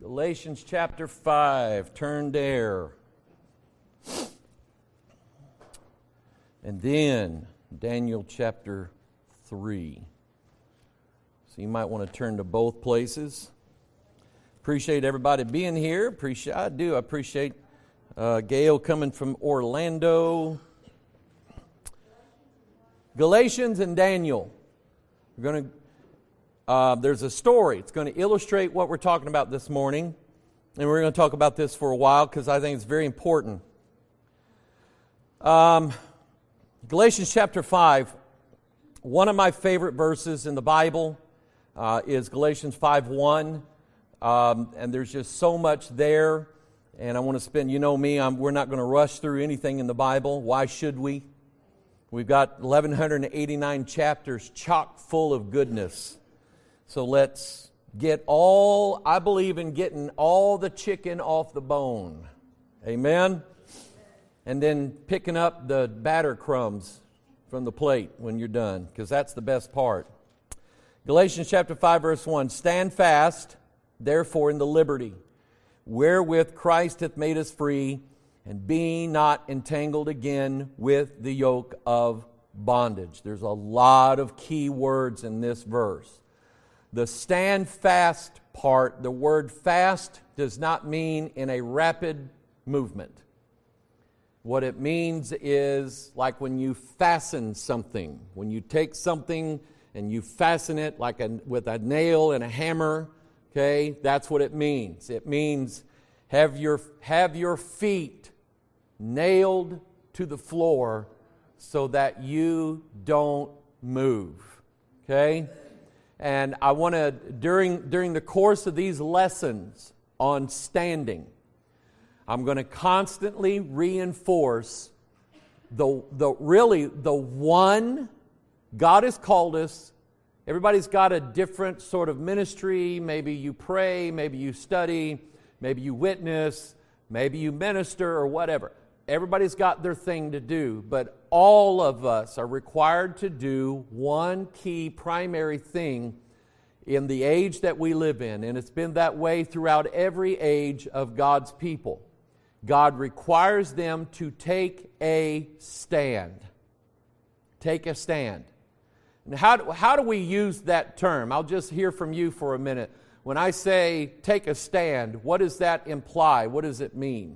Galatians chapter 5, turn there. And then Daniel chapter 3. So you might want to turn to both places. Appreciate everybody being here. I appreciate Gail coming from Orlando. Galatians and Daniel. We're going to. There's a story. It's going to illustrate what we're talking about this morning. And we're going to talk about this for a while because I think it's very important. Galatians chapter 5, one of my favorite verses in the Bible is Galatians 5:1. And there's just so much there. And I want to spend, you know me, we're not going to rush through anything in the Bible. Why should we? We've got 1,189 chapters chock full of goodness. So let's I believe in getting all the chicken off the bone. Amen? And then picking up the batter crumbs from the plate when you're done, because that's the best part. Galatians chapter 5, verse 1, "Stand fast, therefore, in the liberty, wherewith Christ hath made us free, and be not entangled again with the yoke of bondage." There's a lot of key words in this verse. The stand fast part, the word fast does not mean in a rapid movement. What it means is like when you fasten something. When you take something and you fasten it with a nail and a hammer, okay, that's what it means. It means have your feet nailed to the floor so that you don't move, okay? And I want to, during the course of these lessons on standing, I'm going to constantly reinforce the one God has called us. Everybody's got a different sort of ministry. Maybe you pray, maybe you study, maybe you witness, maybe you minister or whatever. Everybody's got their thing to do, but all of us are required to do one key primary thing in the age that we live in, and it's been that way throughout every age of God's people. God requires them to take a stand. Take a stand. And how do we use that term? I'll just hear from you for a minute. When I say take a stand, what does that imply? What does it mean?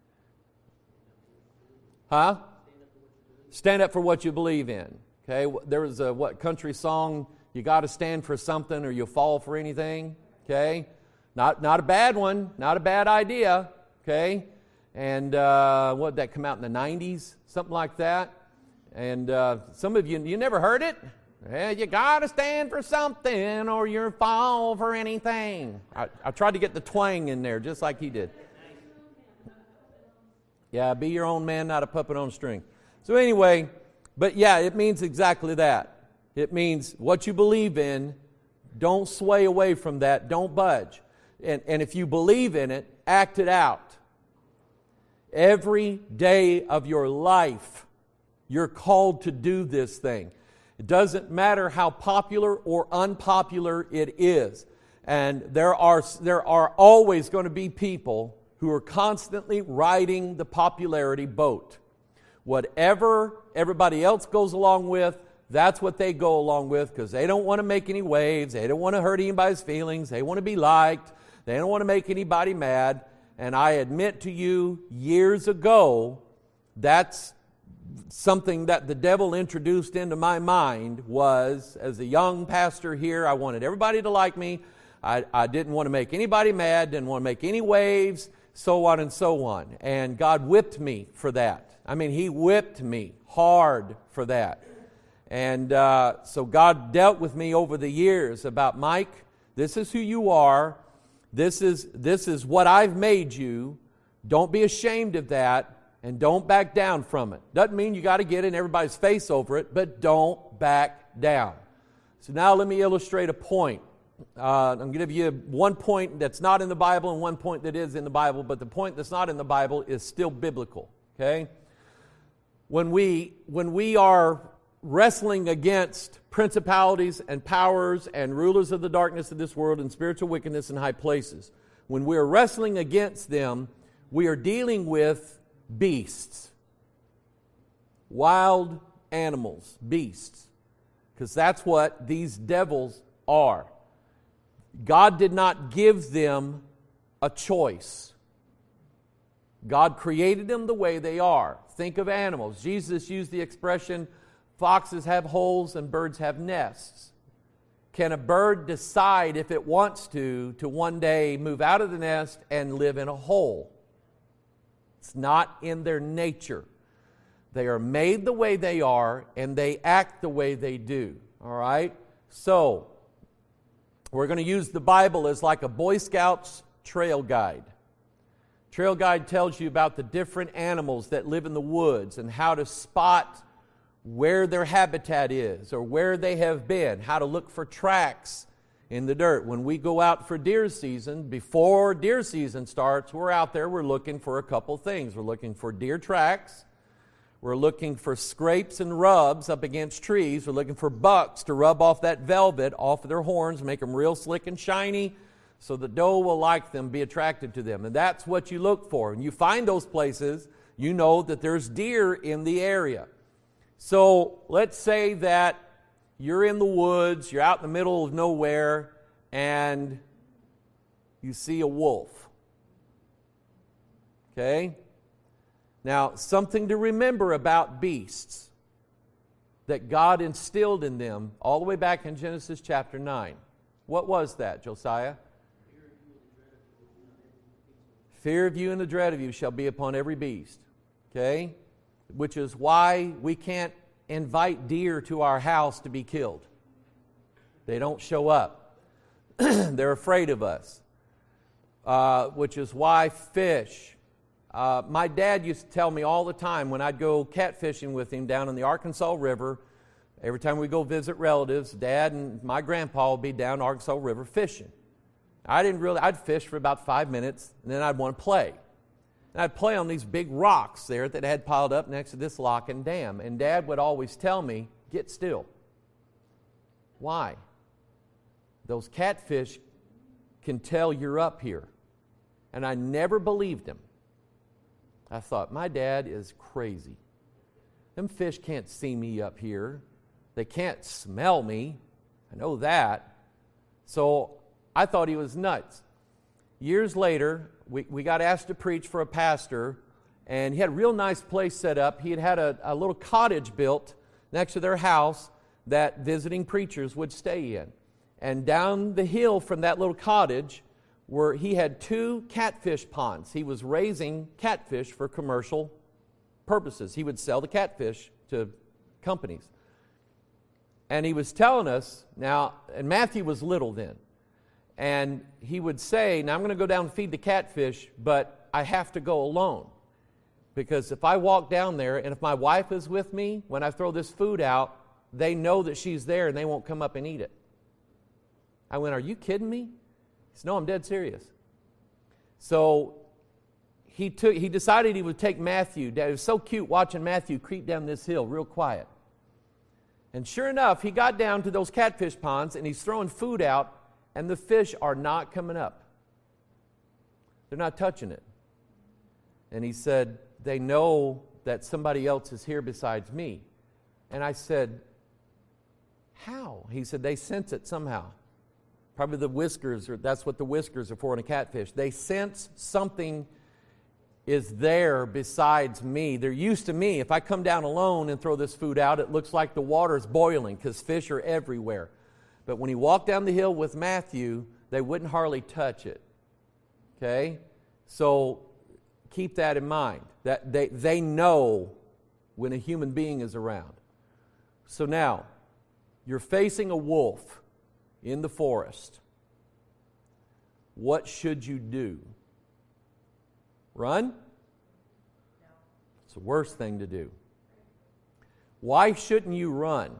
Huh? Stand up for what you believe in. Okay, there was a country song, you got to stand for something or you'll fall for anything. Okay, not a bad one, not a bad idea. Okay, and what did that come out in the 90s? Something like that. And some of you never heard it? Yeah, you got to stand for something or you'll fall for anything. I tried to get the twang in there just like he did. Yeah, be your own man, not a puppet on a string. So anyway, but yeah, it means exactly that. It means what you believe in, don't sway away from that, don't budge. And if you believe in it, act it out. Every day of your life, you're called to do this thing. It doesn't matter how popular or unpopular it is. And there are always going to be people who are constantly riding the popularity boat. Whatever everybody else goes along with, that's what they go along with because they don't want to make any waves. They don't want to hurt anybody's feelings. They want to be liked. They don't want to make anybody mad. And I admit to you, years ago, that's something that the devil introduced into my mind was, as a young pastor here, I wanted everybody to like me. I didn't want to make anybody mad, didn't want to make any waves, so on and so on. And God whipped me for that. I mean, He whipped me hard for that. And so God dealt with me over the years about, Mike, this is who you are. This is what I've made you. Don't be ashamed of that. And don't back down from it. Doesn't mean you got to get in everybody's face over it, but don't back down. So now let me illustrate a point. I'm going to give you one point that's not in the Bible and one point that is in the Bible, but the point that's not in the Bible is still biblical. Okay? When we are wrestling against principalities and powers and rulers of the darkness of this world and spiritual wickedness in high places, when we're wrestling against them, we are dealing with beasts. Wild animals, beasts. Because that's what these devils are. God did not give them a choice. God created them the way they are. Think of animals. Jesus used the expression, foxes have holes and birds have nests. Can a bird decide if it wants to one day move out of the nest and live in a hole? It's not in their nature. They are made the way they are, and they act the way they do. All right? So, we're going to use the Bible as like a Boy Scouts trail guide. Trail guide tells you about the different animals that live in the woods and how to spot where their habitat is or where they have been, how to look for tracks in the dirt. When we go out for deer season, before deer season starts, we're out there, we're looking for a couple things. We're looking for deer tracks. We're looking for scrapes and rubs up against trees. We're looking for bucks to rub off that velvet off of their horns, make them real slick and shiny so the doe will like them, be attracted to them. And that's what you look for. And you find those places, you know that there's deer in the area. So let's say that you're in the woods, you're out in the middle of nowhere, and you see a wolf. Okay? Now, something to remember about beasts that God instilled in them all the way back in Genesis chapter 9. What was that, Josiah? Fear of you and the dread of you shall be upon every beast. Okay? Which is why we can't invite deer to our house to be killed. They don't show up. They're afraid of us. Which is why fish. My dad used to tell me all the time when I'd go catfishing with him down in the Arkansas River, every time we go visit relatives, Dad and my grandpa would be down Arkansas River fishing. I'd fish for about 5 minutes, and then I'd want to play. And I'd play on these big rocks there that I had piled up next to this lock and dam. And Dad would always tell me, get still. Why? Those catfish can tell you're up here. And I never believed him. I thought, my dad is crazy. Them fish can't see me up here. They can't smell me. I know that. So I thought he was nuts. Years later, we got asked to preach for a pastor, and he had a real nice place set up. He had a little cottage built next to their house that visiting preachers would stay in. And down the hill from that little cottage, he had 2 catfish ponds. He was raising catfish for commercial purposes. He would sell the catfish to companies. And he was telling us, now, and Matthew was little then, and he would say, now I'm going to go down and feed the catfish, but I have to go alone. Because if I walk down there, and if my wife is with me, when I throw this food out, they know that she's there and they won't come up and eat it. I went, are you kidding me? He said, no, I'm dead serious. So he decided he would take Matthew. It was so cute watching Matthew creep down this hill real quiet. And sure enough, he got down to those catfish ponds and he's throwing food out, and the fish are not coming up. They're not touching it. And he said, they know that somebody else is here besides me. And I said, how? He said, they sense it somehow. Probably the whiskers, or that's what the whiskers are for in a catfish. They sense something is there besides me. They're used to me. If I come down alone and throw this food out, it looks like the water is boiling because fish are everywhere. But when he walked down the hill with Matthew, they wouldn't hardly touch it. Okay? So keep that in mind. That they know when a human being is around. So now, you're facing a wolf in the forest. What should you do? Run? It's the worst thing to do. Why shouldn't you run?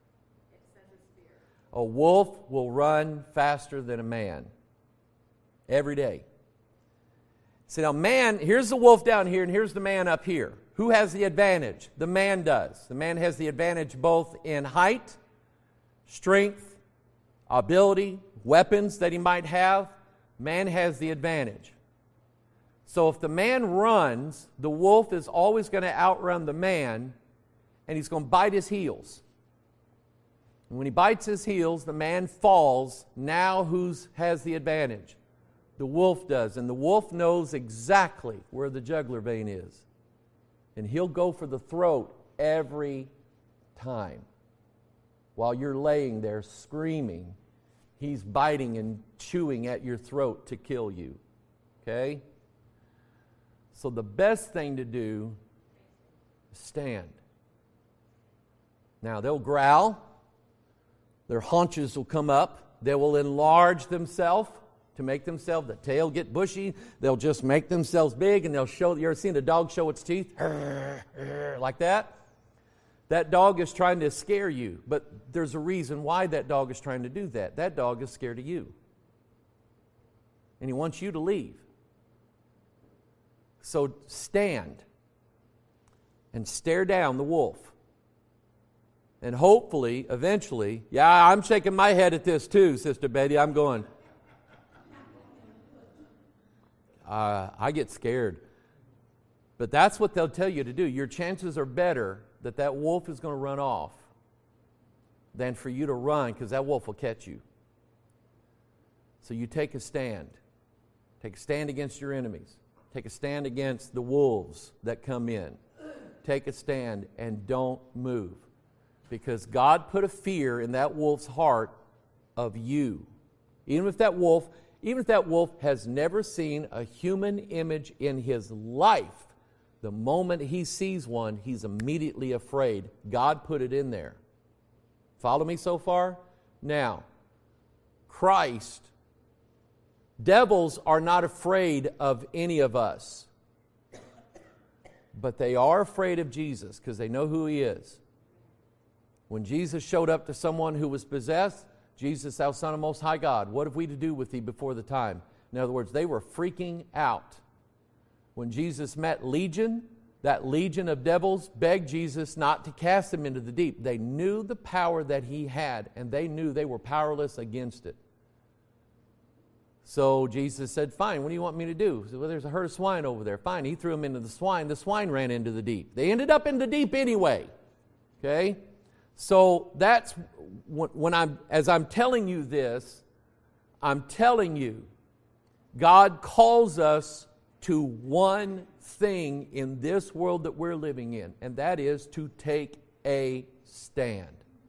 A wolf will run faster than a man. Every day. See, now man, here's the wolf down here and here's the man up here. Who has the advantage? The man does. The man has the advantage both in height, strength, ability, weapons that he might have. Man has the advantage. So if the man runs, the wolf is always going to outrun the man, and he's going to bite his heels. And when he bites his heels, the man falls. Now who has the advantage? The wolf does. And the wolf knows exactly where the jugular vein is. And he'll go for the throat every time. While you're laying there screaming, he's biting and chewing at your throat to kill you. Okay? So the best thing to do is stand. Now they'll growl. Their haunches will come up. They will enlarge themselves to make themselves, the tail get bushy. They'll just make themselves big, and they'll show, you ever seen a dog show its teeth? Like that? That dog is trying to scare you, but there's a reason why that dog is trying to do that. That dog is scared of you. And he wants you to leave. So stand and stare down the wolf. And hopefully, eventually, yeah, I'm shaking my head at this too, Sister Betty. I'm going, I get scared. But that's what they'll tell you to do. Your chances are better that wolf is going to run off than for you to run, because that wolf will catch you. So you take a stand. Take a stand against your enemies. Take a stand against the wolves that come in. Take a stand and don't move. Because God put a fear in that wolf's heart of you. Even if that wolf has never seen a human image in his life, the moment he sees one, he's immediately afraid. God put it in there. Follow me so far? Now, Christ, devils are not afraid of any of us. But they are afraid of Jesus because they know who He is. When Jesus showed up to someone who was possessed, Jesus, thou Son of Most High God, what have we to do with thee before the time? In other words, they were freaking out. When Jesus met Legion, that legion of devils begged Jesus not to cast them into the deep. They knew the power that He had, and they knew they were powerless against it. So Jesus said, fine, what do you want me to do? He said, well, there's a herd of swine over there. Fine, He threw them into the swine. The swine ran into the deep. They ended up in the deep anyway. Okay? So that's as I'm telling you this, I'm telling you, God calls us to one thing in this world that we're living in, and that is to take a stand.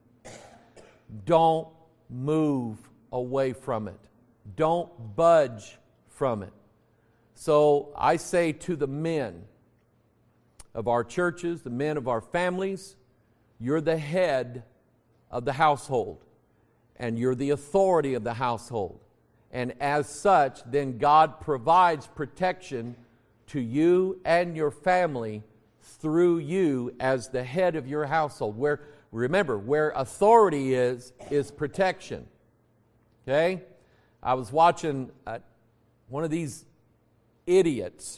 Don't move away from it. Don't budge from it. So I say to the men of our churches, the men of our families, you're the head of the household, and you're the authority of the household. And as such, then God provides protection to you and your family through you as the head of your household. Remember, where authority is protection. Okay? I was watching one of these idiots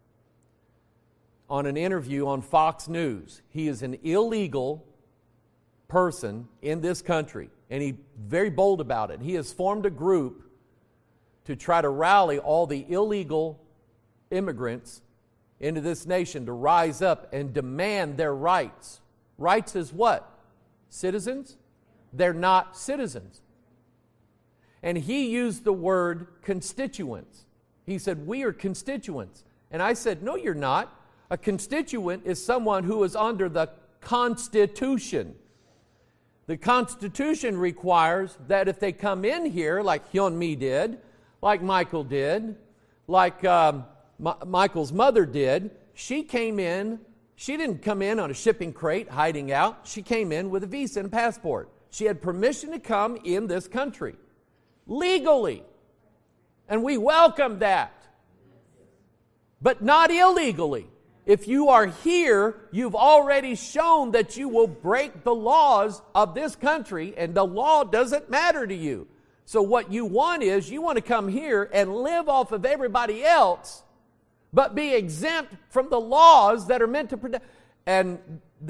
on an interview on Fox News. He is an illegal person in this country, and he's very bold about it. He has formed a group to try to rally all the illegal immigrants into this nation to rise up and demand their rights. Rights is what? Citizens? They're not citizens. And he used the word constituents. He said, we are constituents. And I said, no, you're not. A constituent is someone who is under the Constitution. The Constitution requires that if they come in here, like Hyun-mi did, like Michael did, like Michael's mother did, she came in. She didn't come in on a shipping crate hiding out. She came in with a visa and a passport. She had permission to come in this country legally. And we welcome that. But not illegally. If you are here, you've already shown that you will break the laws of this country, and the law doesn't matter to you. So what you want is, you want to come here and live off of everybody else, but be exempt from the laws that are meant to protect. And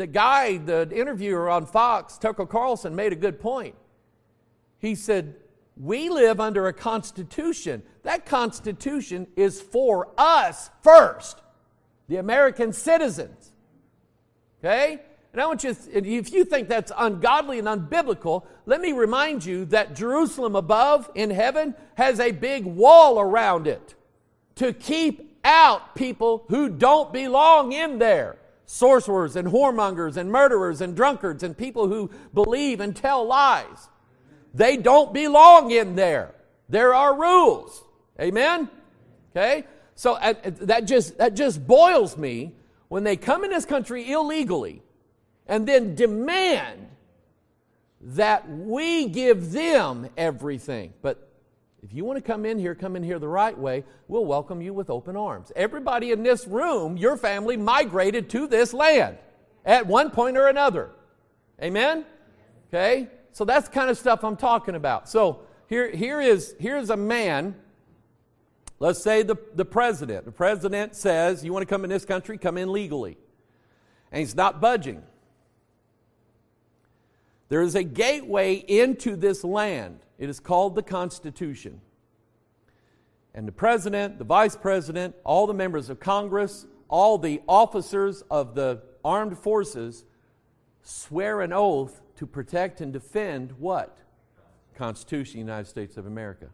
the interviewer on Fox, Tucker Carlson, made a good point. He said, We live under a constitution. That constitution is for us first, the American citizens. Okay? And I want you, if you think that's ungodly and unbiblical, let me remind you that Jerusalem above in heaven has a big wall around it to keep out people who don't belong in there. Sorcerers and whoremongers and murderers and drunkards and people who believe and tell lies. They don't belong in there. There are rules. Amen? Okay? So that just boils me when they come in this country illegally and then demand that we give them everything. But if you want to come in here the right way, we'll welcome you with open arms. Everybody in this room, your family migrated to this land at one point or another. Amen? Okay? So that's the kind of stuff I'm talking about. So here's a man, let's say the president. The president says, you want to come in this country, come in legally. And he's not budging. There is a gateway into this land. It is called the Constitution. And the president, the vice president, all the members of Congress, all the officers of the armed forces swear an oath to protect and defend what? Constitution of the United States of America.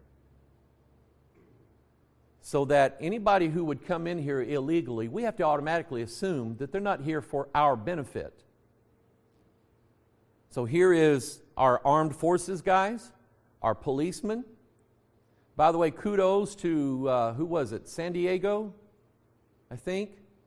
So that anybody who would come in here illegally, we have to automatically assume that they're not here for our benefit. So here is our armed forces guys, our policemen. By the way, kudos to, who was it? San Diego, I think.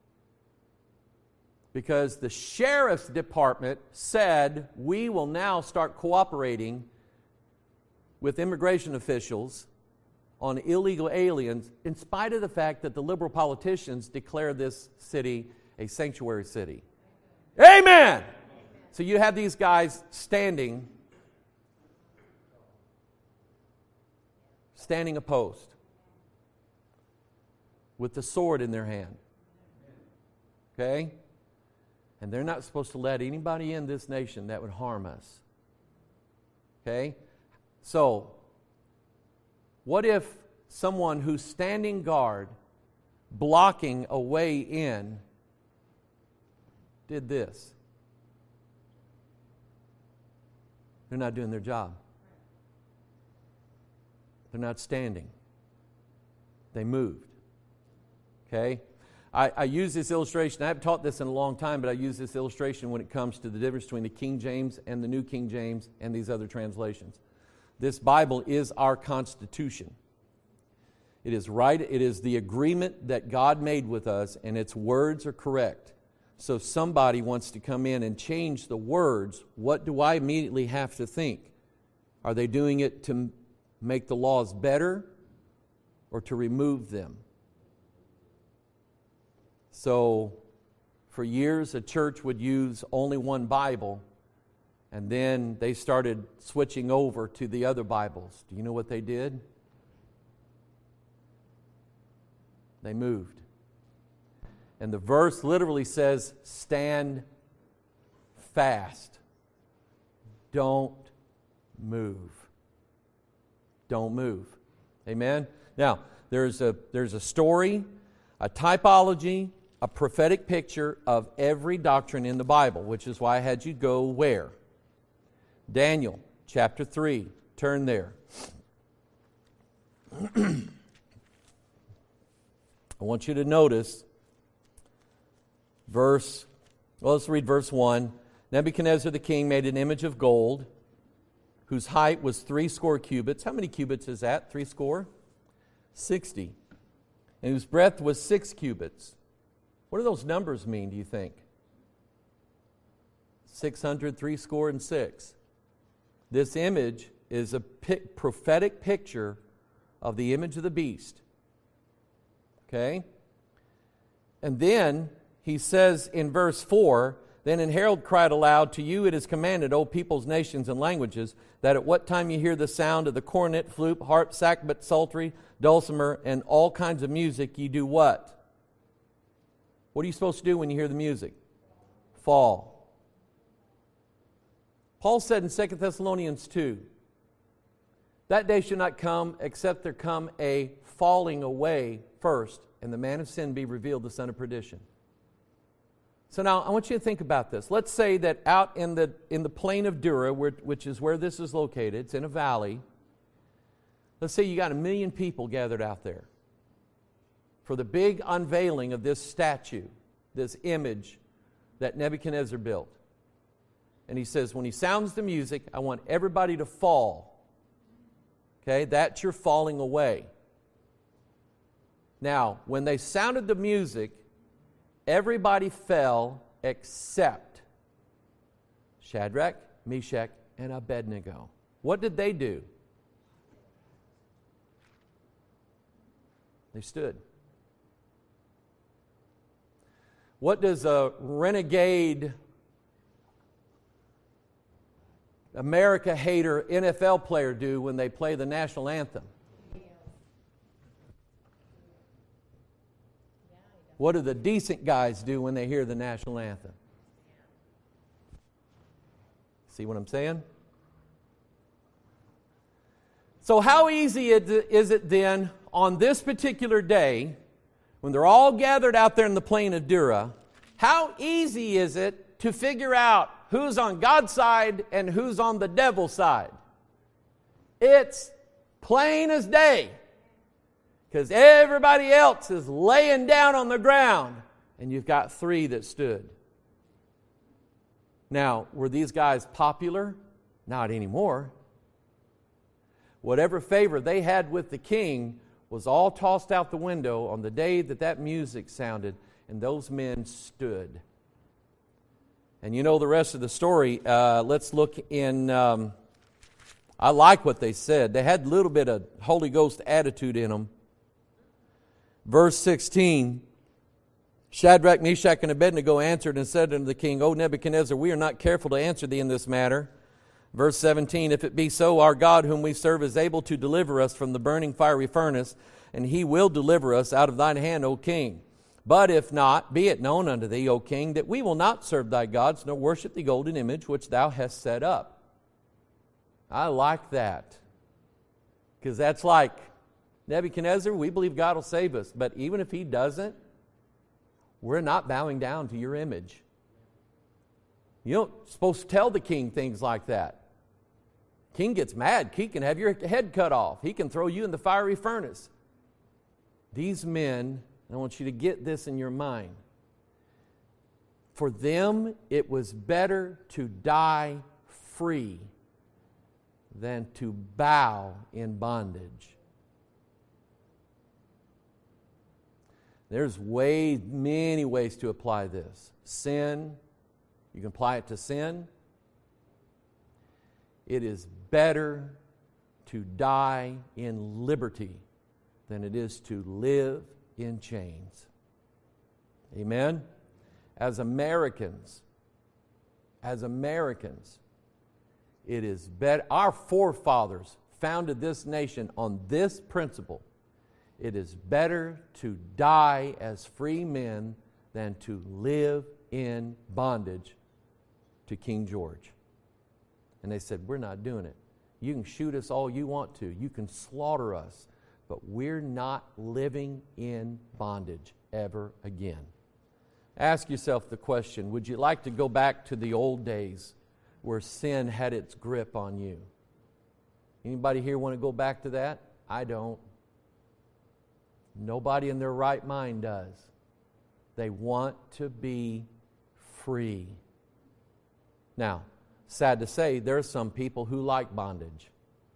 Because the sheriff's department said we will now start cooperating with immigration officials on illegal aliens in spite of the fact that the liberal politicians declare this city a sanctuary city. Amen! So you have these guys standing a post with the sword in their hand. Okay? And they're not supposed to let anybody in this nation that would harm us. Okay? So, what if someone who's standing guard, blocking a way in, did this? They're not doing their job. They're not standing. They moved. Okay? I use this illustration. I haven't taught this in a long time, but I use this illustration when it comes to the difference between the King James and the New King James and these other translations. This Bible is our Constitution. It is right. It is the agreement that God made with us, and its words are correct. So if somebody wants to come in and change the words, what do I immediately have to think? Are they doing it to make the laws better or to remove them? So for years, a church would use only one Bible, and then they started switching over to the other Bibles. Do you know what they did? They moved. And the verse literally says, stand fast. Don't move. Don't move. Amen? Now, there's a story, a typology, a prophetic picture of every doctrine in the Bible, which is why I had you go where? Daniel chapter 3. Turn there. I want you to notice let's read verse 1. Nebuchadnezzar the king made an image of gold, whose height was 60 cubits. How many cubits is that? 60? 60. And whose breadth was 6 cubits. What do those numbers mean, do you think? 600, 6. This image is a prophetic picture of the image of the beast. Okay? And then he says in verse 4, then an herald cried aloud, to you it is commanded, O peoples, nations, and languages, that at what time you hear the sound of the cornet, flute, harp, sackbut, psaltery, dulcimer, and all kinds of music, you do what? What are you supposed to do when you hear the music? Fall. Paul said in 2 Thessalonians 2, That day should not come, except there come a falling away first, and the man of sin be revealed, the son of perdition. So now, I want you to think about this. Let's say that out in the plain of Dura, which is where this is located, it's in a valley. Let's say you got 1 million people gathered out there for the big unveiling of this statue, this image that Nebuchadnezzar built. And he says, when he sounds the music, I want everybody to fall. Okay, that's your falling away. Now, when they sounded the music, everybody fell except Shadrach, Meshach, and Abednego. What did they do? They stood. What does a renegade, America hater NFL player do when they play the national anthem? What do the decent guys do when they hear the national anthem? See what I'm saying? So how easy is it then on this particular day, when they're all gathered out there in the plain of Dura, how easy is it to figure out who's on God's side and who's on the devil's side? It's plain as day. Because everybody else is laying down on the ground, and you've got 3 that stood. Now, were these guys popular? Not anymore. Whatever favor they had with the king was all tossed out the window on the day that music sounded, and those men stood. And you know the rest of the story. Let's look in... I like what they said. They had a little bit of Holy Ghost attitude in them. Verse 16, Shadrach, Meshach, and Abednego answered and said unto the king, O Nebuchadnezzar, we are not careful to answer thee in this matter. Verse 17, if it be so, our God whom we serve is able to deliver us from the burning fiery furnace, and he will deliver us out of thine hand, O king. But if not, be it known unto thee, O king, that we will not serve thy gods, nor worship the golden image which thou hast set up. I like that. Because that's like, Nebuchadnezzar, we believe God will save us. But even if he doesn't, we're not bowing down to your image. You're not supposed to tell the king things like that. King gets mad. King can have your head cut off. He can throw you in the fiery furnace. These men, I want you to get this in your mind. For them, it was better to die free than to bow in bondage. There's many ways to apply this. Sin, you can apply it to sin. It is better to die in liberty than it is to live in chains. Amen? As Americans, it is better. Our forefathers founded this nation on this principle. It is better to die as free men than to live in bondage to King George. And they said, we're not doing it. You can shoot us all you want to. You can slaughter us. But we're not living in bondage ever again. Ask yourself the question, would you like to go back to the old days where sin had its grip on you? Anybody here want to go back to that? I don't. Nobody in their right mind does. They want to be free. Now, sad to say, there are some people who like bondage.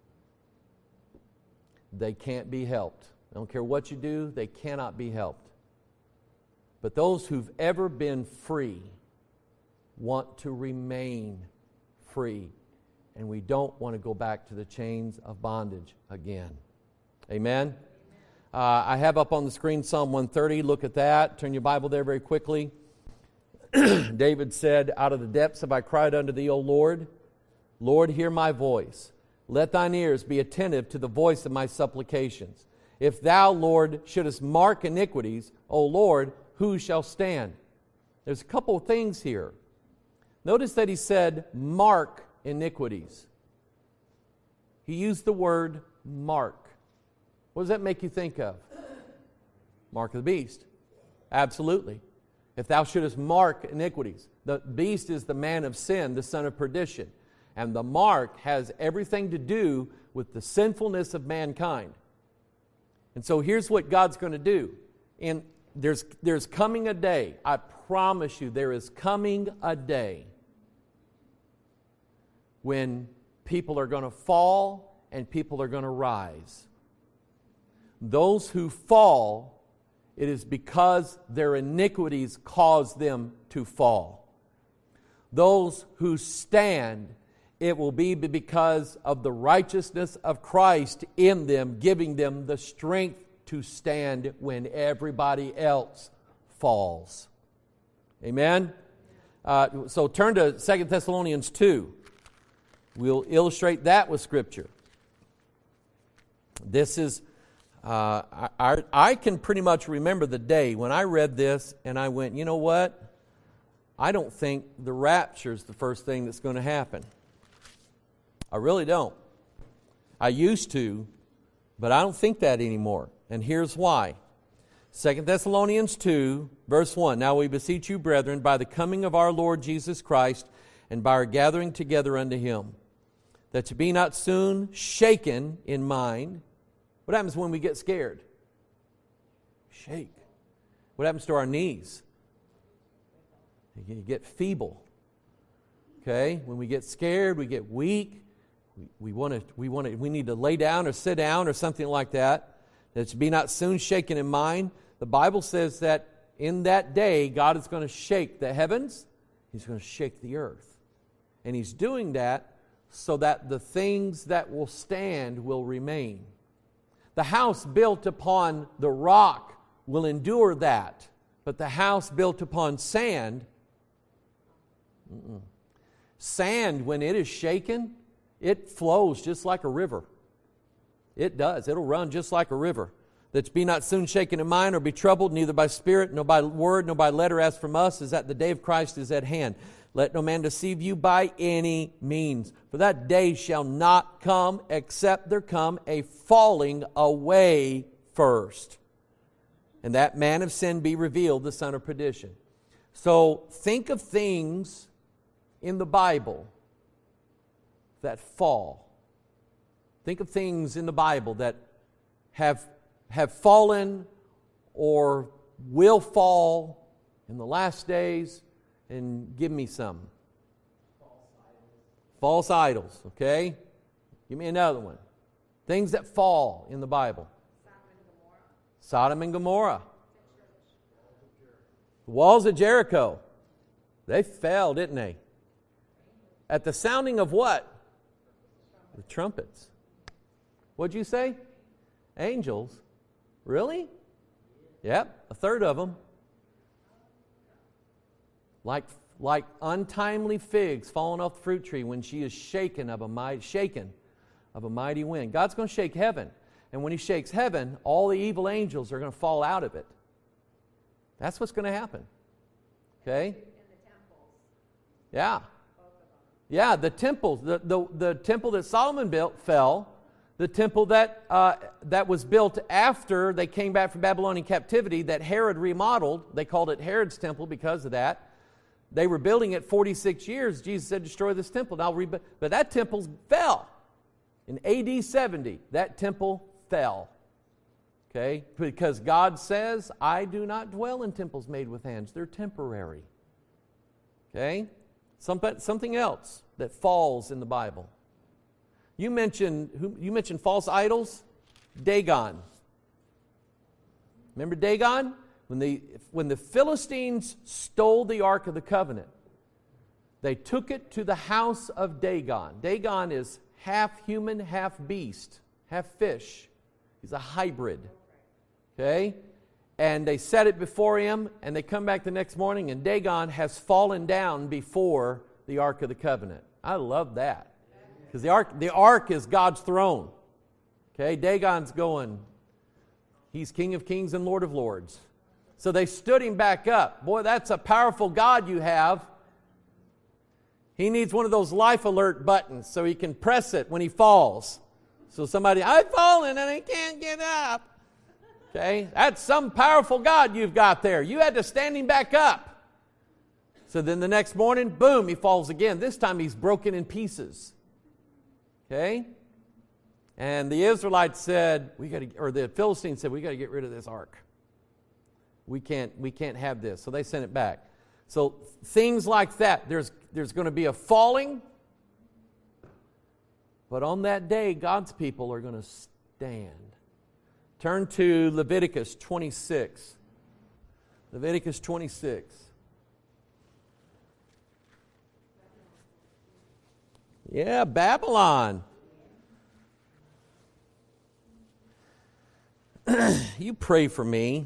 They can't be helped. I don't care what you do, they cannot be helped. But those who've ever been free want to remain free. And we don't want to go back to the chains of bondage again. Amen? I have up on the screen Psalm 130. Look at that. Turn your Bible there very quickly. David said, out of the depths have I cried unto thee, O Lord. Lord, hear my voice. Let thine ears be attentive to the voice of my supplications. If thou, Lord, shouldest mark iniquities, O Lord, who shall stand? There's a couple of things here. Notice that he said, mark iniquities. He used the word mark. What does that make you think of? Mark of the beast. Absolutely. If thou shouldest mark iniquities. The beast is the man of sin, the son of perdition. And the mark has everything to do with the sinfulness of mankind. And so here's what God's going to do. And there's coming a day, I promise you, there is coming a day when people are going to fall and people are going to rise. Those who fall, it is because their iniquities cause them to fall. Those who stand, it will be because of the righteousness of Christ in them, giving them the strength to stand when everybody else falls. Amen? So turn to 2 Thessalonians 2. We'll illustrate that with Scripture. This is, I can pretty much remember the day when I read this and I went, you know what? I don't think the rapture is the first thing that's going to happen. I really don't. I used to, but I don't think that anymore. And here's why. 2 Thessalonians 2, verse 1. Now we beseech you, brethren, by the coming of our Lord Jesus Christ, and by our gathering together unto Him, that you be not soon shaken in mind. What happens when we get scared? Shake. What happens to our knees? You get feeble. Okay? When we get scared, we get weak. We need to lay down or sit down or something like that. That you be not soon shaken in mind. The Bible says that in that day, God is going to shake the heavens. He's going to shake the earth. And He's doing that so that the things that will stand will remain. The house built upon the rock will endure that. But the house built upon sand, sand, when it is shaken, it flows just like a river. It does. It'll run just like a river. That be not soon shaken in mind or be troubled, neither by spirit, nor by word, nor by letter as from us, as that the day of Christ is at hand. Let no man deceive you by any means. For that day shall not come, except there come a falling away first. And that man of sin be revealed, the son of perdition. So think of things in the Bible that fall. Think of things in the Bible that have fallen or will fall in the last days, and give me some. False idols, okay? Give me another one. Things that fall in the Bible. Sodom and Gomorrah. The walls of Jericho. They fell, didn't they? At the sounding of what? The trumpets. What'd you say? Angels. Really? Yep, a third of them. Like untimely figs falling off the fruit tree when she is shaken of a mighty wind. God's going to shake heaven. And when He shakes heaven, all the evil angels are going to fall out of it. That's what's going to happen. Okay? Yeah. Yeah, the temples. The temple that Solomon built fell. The temple that was built after they came back from Babylonian captivity that Herod remodeled, they called it Herod's temple because of that. They were building it 46 years. Jesus said, destroy this temple. But that temple fell. In AD 70, that temple fell. Okay? Because God says, I do not dwell in temples made with hands. They're temporary. Okay? Something else that falls in the Bible. You mentioned false idols? Dagon. Remember Dagon? When the Philistines stole the Ark of the Covenant, they took it to the house of Dagon. Dagon is half human, half beast, half fish. He's a hybrid. Okay? And they set it before him, and they come back the next morning, and Dagon has fallen down before the Ark of the Covenant. I love that. Because the ark is God's throne. Okay? Dagon's going, He's King of Kings and Lord of Lords. So they stood him back up. Boy, that's a powerful God you have. He needs one of those life alert buttons so he can press it when he falls. So somebody, I've fallen and I can't get up. Okay, that's some powerful God you've got there. You had to stand him back up. So then the next morning, boom, he falls again. This time he's broken in pieces. Okay? And the Israelites said, the Philistines said, we got to get rid of this ark. We can't have this. So they sent it back. So things like that. There's going to be a falling. But on that day, God's people are going to stand. Turn to Leviticus 26. Leviticus 26. Yeah, Babylon. You pray for me.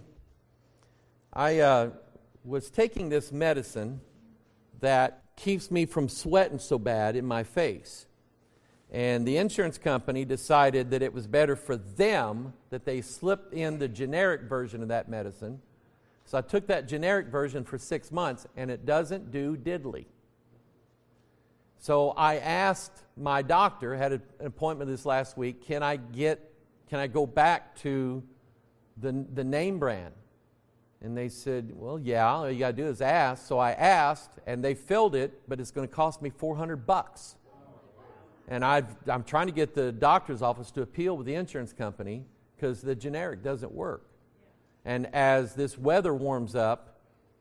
I was taking this medicine that keeps me from sweating so bad in my face. And the insurance company decided that it was better for them that they slipped in the generic version of that medicine. So I took that generic version for 6 months, and it doesn't do diddly. So I asked my doctor, had an appointment this last week, can I go back to the name brand? And they said, well, yeah, all you got to do is ask. So I asked, and they filled it, but it's going to cost me $400. And I'm trying to get the doctor's office to appeal with the insurance company because the generic doesn't work. And as this weather warms up,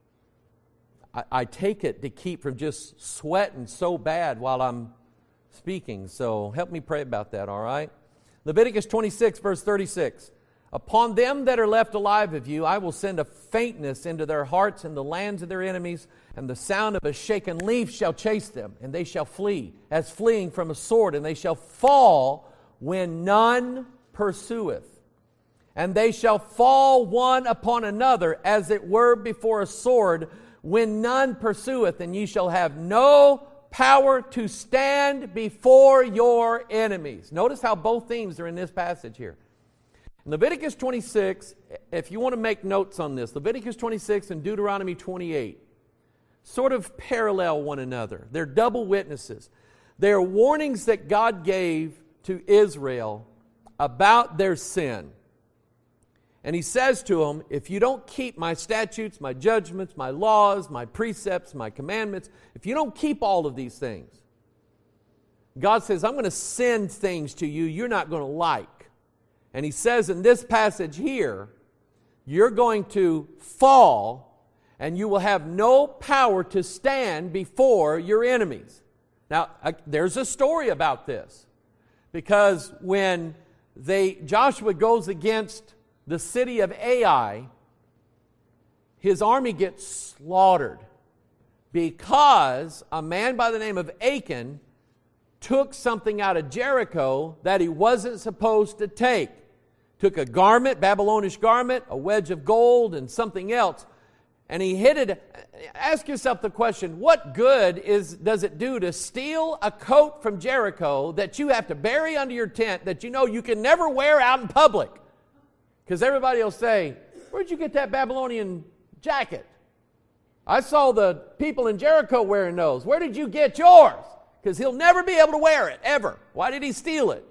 I take it to keep from just sweating so bad while I'm speaking. So help me pray about that, all right? Leviticus 26, verse 36. Upon them that are left alive of you, I will send a faintness into their hearts in the lands of their enemies, and the sound of a shaken leaf shall chase them, and they shall flee, as fleeing from a sword, and they shall fall when none pursueth. And they shall fall one upon another, as it were before a sword, when none pursueth, and ye shall have no power to stand before your enemies. Notice how both themes are in this passage here. Leviticus 26, if you want to make notes on this, Leviticus 26 and Deuteronomy 28 sort of parallel one another. They're double witnesses. They're warnings that God gave to Israel about their sin. And He says to them, if you don't keep my statutes, my judgments, my laws, my precepts, my commandments, if you don't keep all of these things, God says, I'm going to send things to you you're not going to like. And He says in this passage here, you're going to fall and you will have no power to stand before your enemies. Now, there's a story about this. Because when Joshua goes against the city of Ai, his army gets slaughtered because a man by the name of Achan took something out of Jericho that he wasn't supposed to take. Took a garment, Babylonish garment, a wedge of gold, and something else, and he hid it. Ask yourself the question, what good does it do to steal a coat from Jericho that you have to bury under your tent that you know you can never wear out in public? Because everybody will say, where'd you get that Babylonian jacket? I saw the people in Jericho wearing those. Where did you get yours? Because he'll never be able to wear it, ever. Why did he steal it?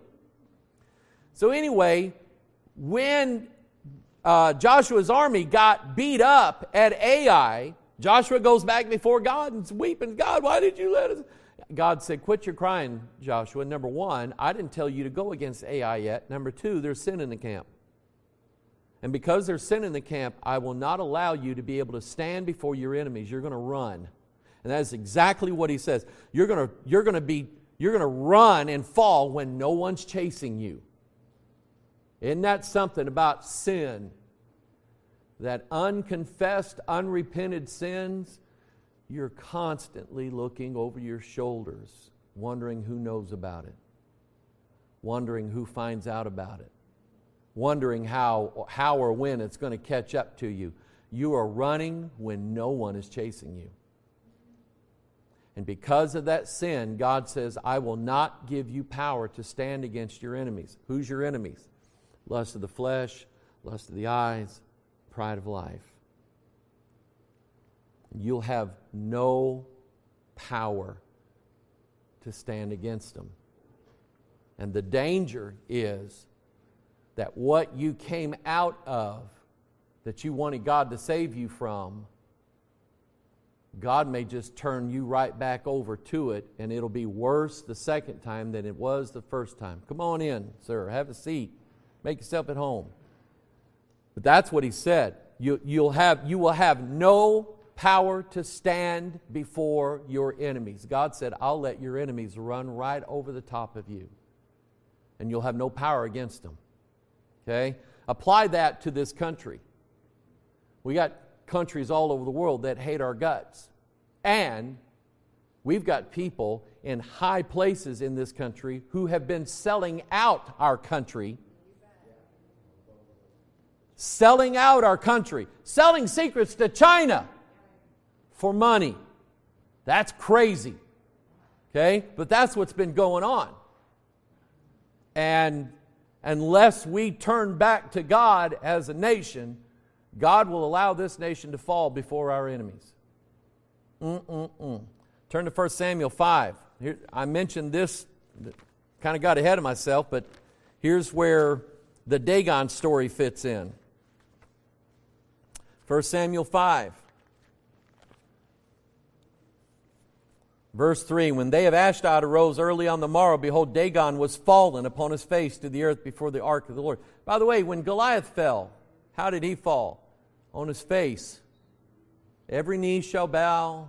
So anyway, when Joshua's army got beat up at Ai, Joshua goes back before God and is weeping, God, why did you let us? God said, quit your crying, Joshua. Number one, I didn't tell you to go against Ai yet. Number two, there's sin in the camp. And because there's sin in the camp, I will not allow you to be able to stand before your enemies. You're going to run. And that is exactly what he says. You're going to run and fall when no one's chasing you. Isn't that something about sin? That unconfessed, unrepented sins, you're constantly looking over your shoulders, wondering who knows about it, wondering who finds out about it, wondering how or when it's going to catch up to you. You are running when no one is chasing you. And because of that sin, God says, I will not give you power to stand against your enemies. Who's your enemies? Lust of the flesh, lust of the eyes, pride of life. You'll have no power to stand against them. And the danger is that what you came out of, that you wanted God to save you from, God may just turn you right back over to it, and it'll be worse the second time than it was the first time. Come on in, sir. Have a seat. Make yourself at home. But that's what he said. You will have no power to stand before your enemies. God said, I'll let your enemies run right over the top of you, and you'll have no power against them. Okay? Apply that to this country. We got countries all over the world that hate our guts. And we've got people in high places in this country who have been selling out our country. Selling out our country. Selling secrets to China for money. That's crazy. Okay? But that's what's been going on. And unless we turn back to God as a nation, God will allow this nation to fall before our enemies. Turn to 1 Samuel 5. Here, I mentioned this, kind of got ahead of myself, but here's where the Dagon story fits in. 1 Samuel 5. Verse 3, when they of Ashdod arose early on the morrow, behold, Dagon was fallen upon his face to the earth before the ark of the Lord. By the way, when Goliath fell, how did he fall? On his face. Every knee shall bow.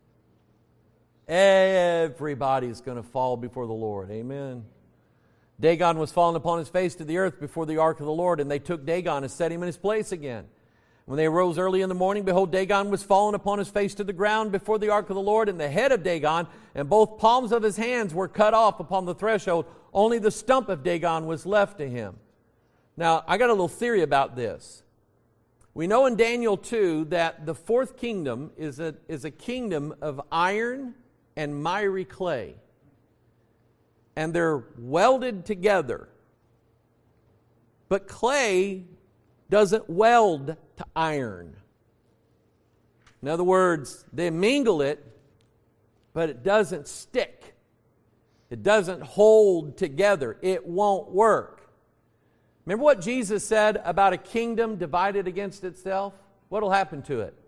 Everybody's going to fall before the Lord. Amen. Dagon was fallen upon his face to the earth before the ark of the Lord, and they took Dagon and set him in his place again. When they arose early in the morning, behold, Dagon was fallen upon his face to the ground before the ark of the Lord, and the head of Dagon and both palms of his hands were cut off upon the threshold. Only the stump of Dagon was left to him. Now, I got a little theory about this. We know in Daniel 2 that the fourth kingdom is a kingdom of iron and miry clay. And they're welded together. But clay doesn't weld to iron. In other words, they mingle it, but it doesn't stick. It doesn't hold together. It won't work. Remember what Jesus said about a kingdom divided against itself? What will happen to it?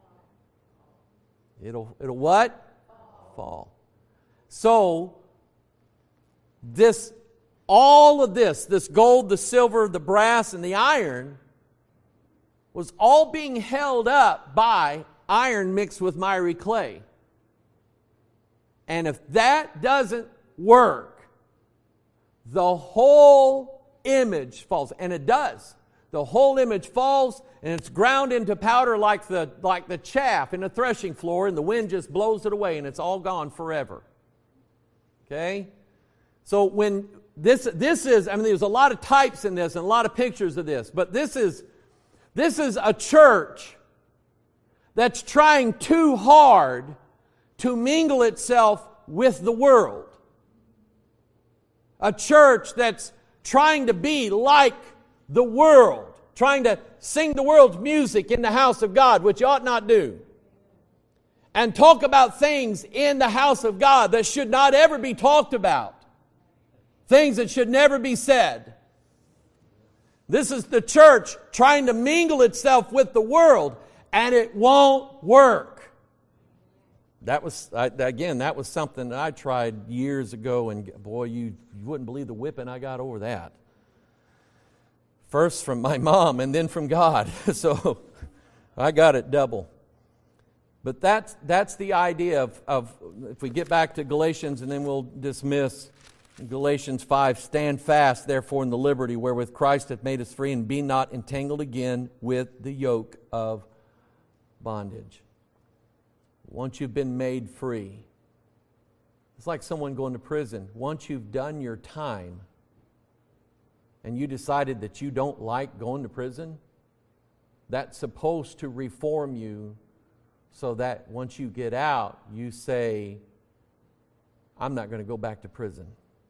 It'll what? Fall. So, all of this gold, the silver, the brass, and the iron was all being held up by iron mixed with miry clay. And if that doesn't work, the whole image falls. And it does. The whole image falls, and it's ground into powder like the chaff in a threshing floor, and the wind just blows it away, and it's all gone forever. Okay? So when this is, I mean, there's a lot of types in this and a lot of pictures of this, but this is a church that's trying too hard to mingle itself with the world. A church that's trying to be like the world, trying to sing the world's music in the house of God, which you ought not do, and talk about things in the house of God that should not ever be talked about, things that should never be said. This is the church trying to mingle itself with the world, and it won't work. That was something that I tried years ago, and boy, you wouldn't believe the whipping I got over that. First from my mom, and then from God. So I got it double. But that's the idea of if we get back to Galatians, and then we'll dismiss Galatians 5, stand fast, therefore, in the liberty wherewith Christ hath made us free, and be not entangled again with the yoke of bondage. Once you've been made free, it's like someone going to prison. Once you've done your time and you decided that you don't like going to prison, that's supposed to reform you so that once you get out, you say, I'm not going to go back to prison.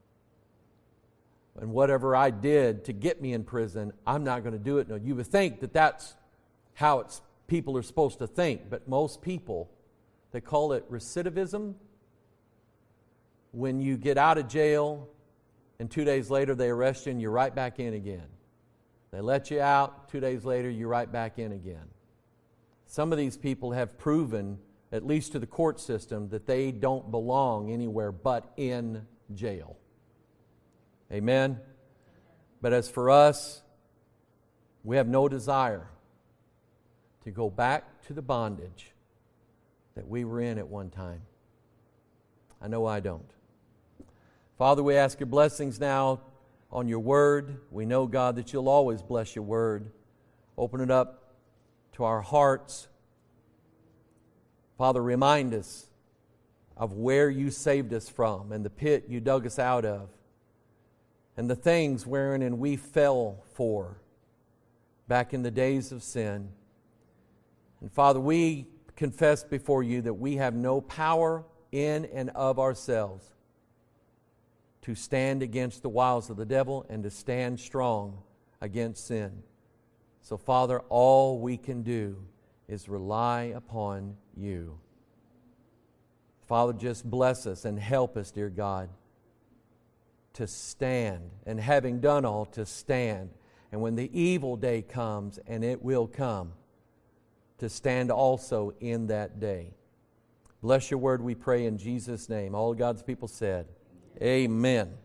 And whatever I did to get me in prison, I'm not going to do it. No, you would think that that's how people are supposed to think, but most people, they call it recidivism. When you get out of jail, and 2 days later they arrest you and you're right back in again. They let you out, 2 days later you're right back in again. Some of these people have proven, at least to the court system, that they don't belong anywhere but in jail. Amen? But as for us, we have no desire to go back to the bondage that we were in at one time. I know I don't. Father, we ask your blessings now on your word. We know, God, that you'll always bless your word. Open it up to our hearts. Father, remind us of where you saved us from and the pit you dug us out of and the things wherein we fell for back in the days of sin. And Father, we confess before you that we have no power in and of ourselves to stand against the wiles of the devil and to stand strong against sin. So, Father, all we can do is rely upon you. Father, just bless us and help us, dear God, to stand, and having done all, to stand. And when the evil day comes, and it will come, to stand also in that day. Bless your word, we pray in Jesus' name. All God's people said, Amen.